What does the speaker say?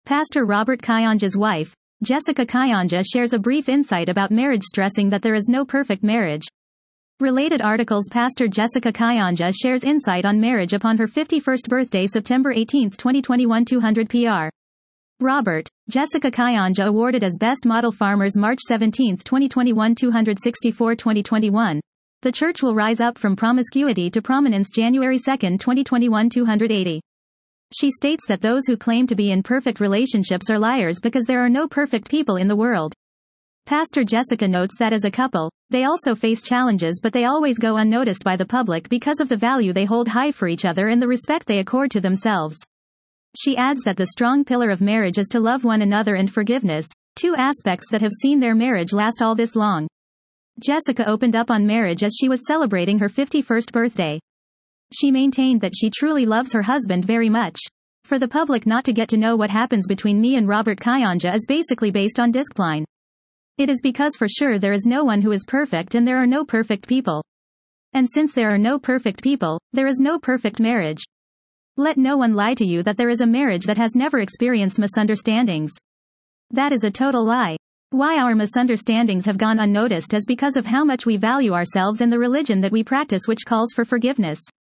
Pastor Robert Kayanja's wife, Jessica Kayanja, shares a brief insight about marriage, stressing that there is no perfect marriage. Related articles. Pastor Jessica Kayanja shares insight on marriage upon her 51st birthday, September 18, 2021. 200 PR. Robert, Jessica Kayanja awarded as Best Model Farmers March 17, 2021. 264 2021. The Church Will Rise Up from Promiscuity to Prominence, January 2, 2021. 280. She states that those who claim to be in perfect relationships are liars because there are no perfect people in the world. Pastor Jessica notes that as a couple, they also face challenges, but they always go unnoticed by the public because of the value they hold high for each other and the respect they accord to themselves. She adds that the strong pillar of marriage is to love one another and forgiveness, two aspects that have seen their marriage last all this long. Jessica opened up on marriage as she was celebrating her 51st birthday. She maintained that she truly loves her husband very much. For the public not to get to know what happens between me and Robert Kayanja is basically based on discipline. It is because for sure there is no one who is perfect and there are no perfect people. And since there are no perfect people, there is no perfect marriage. Let no one lie to you that there is a marriage that has never experienced misunderstandings. That is a total lie. Why our misunderstandings have gone unnoticed is because of how much we value ourselves and the religion that we practice, which calls for forgiveness.